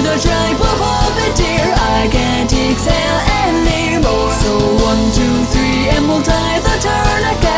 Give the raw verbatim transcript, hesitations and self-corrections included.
the shape of a deer. I can't exhale anymore. So one, two, three, and we'll tie the tourniquet.